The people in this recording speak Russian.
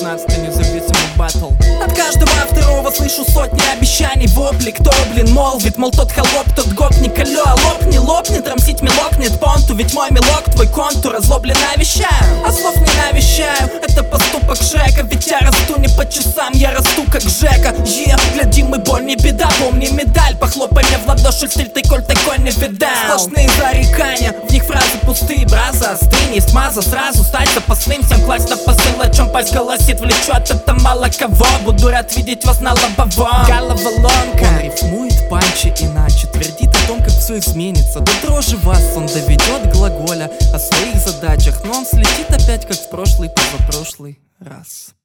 13-й независимый батл. От каждого второго слышу сотни обещаний, вопли. Кто, блин, молвит, мол, тот холоп, тот гопник. Алло, лопни, лопнет, рамсить мелокнет понту. Ведь мой мелок, твой контур, озлобленно вещаю, а слов не навещаю. Это поступок Жека, ведь я расту не по часам, я расту как Жека. Гляди, мы боль, не беда, помни медаль. Похлопай мне в ладоши, стиль ты, коль такой не видал. Сплошные зарекания, в них фразы пустые. Браза, остынь, есть маза, сразу стать запасным. Всем класть на посыл, о чем пасть голосит, влечет это мало кого. Буду рад видеть вас на лобовом. Головоломка. Он рифмует панчи иначе, твердит о том, как все изменится. До дрожи вас он доведет глаголя о своих задачах, но он слетит опять, как в прошлый, позапрошлый раз.